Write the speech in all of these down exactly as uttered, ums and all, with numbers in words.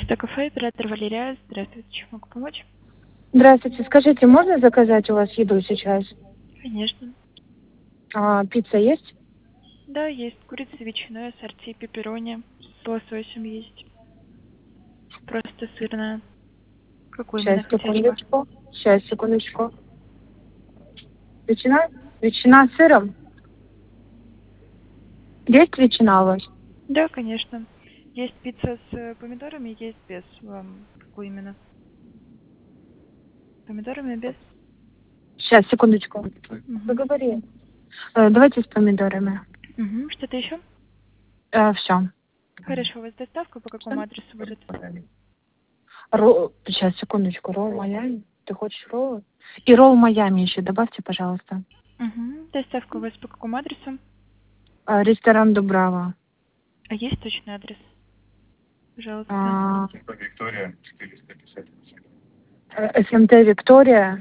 Что кафе, оператор Валерия. Здравствуйте, чем могу помочь? Здравствуйте. Скажите, можно заказать у вас еду сейчас? Конечно. А, пицца есть? Да, есть курица, ветчина, ассорти, пепперони, с лососем есть. Просто сырная. Какую именно Сейчас, хотели бы? секундочку. Сейчас, секундочку. Ветчина? Ветчина с сыром? Есть ветчина у вас? Да, конечно. Есть пицца с э, помидорами, есть без. Вам какую именно? Помидорами без? Сейчас, секундочку. Угу. Поговори. Э, давайте с помидорами. Угу. Что-то еще? Э, все. Хорошо, у вас доставка по какому адресу будет? Ро... Сейчас, секундочку. Ролл Майами. Ты хочешь роллы? И ролл Майами еще добавьте, пожалуйста. Угу. Доставка у вас по какому адресу? Э, ресторан Дубрава. А есть точный адрес? Пожалуйста. А, Виктория, четыреста пятьдесят восемь. э, СМТ Виктория.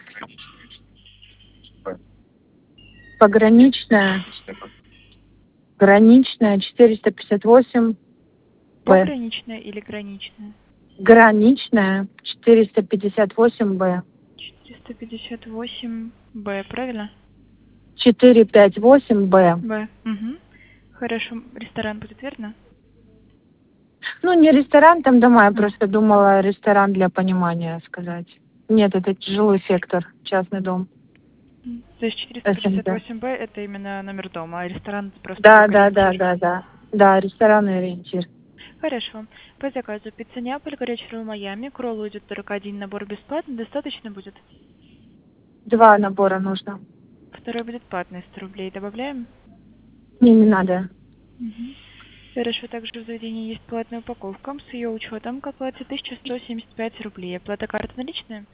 Пограничная. Граничная, четыреста пятьдесят восемь Б. Пограничная или граничная? Граничная, четыреста пятьдесят восемь Б. четыреста пятьдесят восемь Б, правильно? четыреста пятьдесят восемь Б. Б. Угу. Хорошо. Ресторан будет, верно? Ну, не ресторан там дома, я М. просто думала ресторан для понимания сказать. Нет, это жилой сектор, частный дом. М. То есть четыреста пятьдесят СМТ. восемь Б это именно номер дома, а ресторан это просто Да, как да, да, ориентир. да, да. Да, ресторан и ориентир. Хорошо. По заказу пицца Неаполь, горячий ролл Майами, к роллу идет только один набор бесплатно, достаточно будет? Два набора нужно. Второй будет платный, сто рублей. Добавляем? Не, не надо. Угу. Хорошо, также в заведении есть платная упаковка. С ее учетом к оплате тысяча сто семьдесят пять рублей. Оплата карты наличная?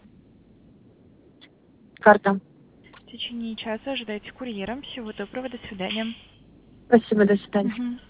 Карта. В течение часа ожидайте курьера. Всего доброго, до свидания. Спасибо, до свидания. Угу.